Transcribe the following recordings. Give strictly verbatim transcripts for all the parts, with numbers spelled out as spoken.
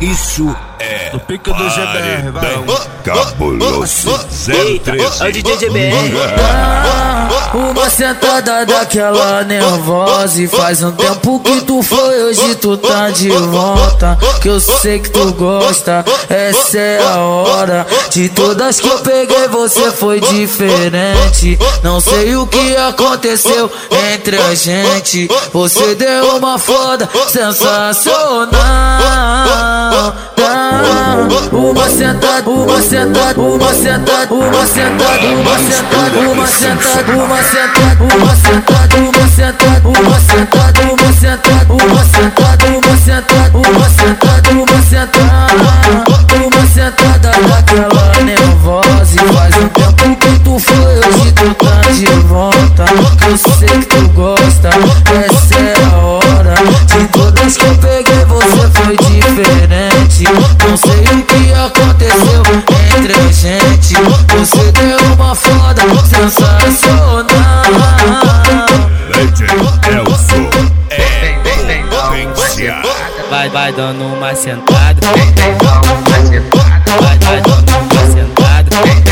Isso é do pico do G B R, vai. Cabuloso zero treze. É o D J G B R. Uma sentada daquela nervosa. E faz um tempo que tu foi, hoje tu tá de volta. Que eu sei que tu gosta, essa é a hora. De todas que eu peguei você foi diferente. Não sei o que aconteceu entre a gente. Você deu uma foda sensacional. Uma sentada, uma sentada, uma sentada, uma sentada, uma sentada, uma sentada, uma sentada, uma sentada, uma sentada, uma sentada, uma sentada, uma sentada, uma sentada, uma sentada, uma sentada, uma sentada daquela nervosa. E faz um tempo que tu foi, hoje tu tá de volta. Eu sei que tu gosta, essa é a hora. De todas que eu peguei você foi diferente. Não sei o que aconteceu entre a gente. Você deu uma foda sensacional. D J Elson é potência. Vai, vai dando uma sentada. Vai, vai dando uma sentada.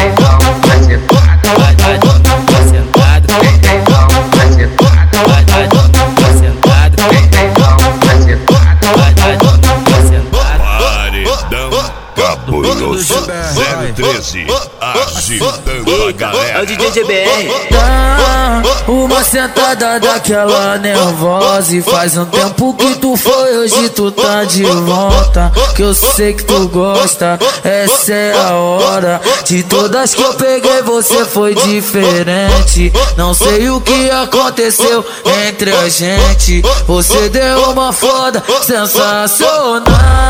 Vai, vai dando uma sentada. Vai, vai dando uma sentada. Vai, vai dando uma sentada. Paredão Cabuloso zero treze. Agitando a galera. É o D J G B R. Uma sentada daquela nervosa. E faz um tempo que tu foi, hoje tu tá de volta. Que eu sei que tu gosta, essa é a hora. De todas que eu peguei você foi diferente. Não sei o que aconteceu entre a gente. Você deu uma foda sensacional.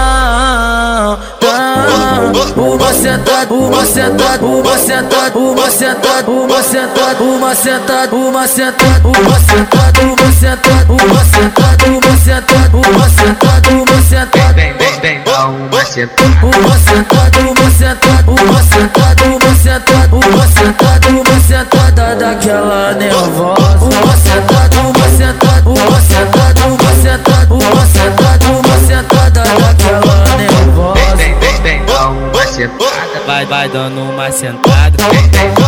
Uma sentada, uma sentada, uma sentada, uma sentada, uma sentada, uma sentada, uma sentada, uma sentada, uma sentada, uma sentada, uma sentada, uma sentada, uma sentada. Vem, vem, vem, dá uma sentada. Uma sentada, uma sentada, uma sentada, uma sentada, uma sentada, uma sentada daquela nervosa. Uma sentada, uma sentada, uma sentada, uma sentada, uma sentada, uma sentada daquela nervosa. Vem, vem, vem, dá uma sentada. Vai, vai dando uma sentada. Vem, vem,